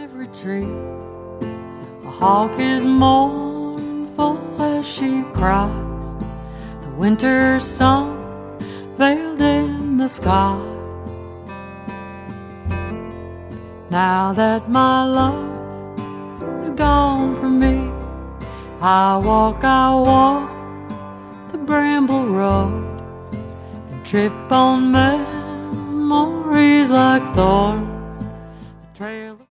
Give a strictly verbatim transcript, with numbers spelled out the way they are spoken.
every tree. A hawk is mournful as she cries, the winter sun veiled in the sky. Now that my love is gone from me, I walk, I walk the bramble road and trip on memories like thorns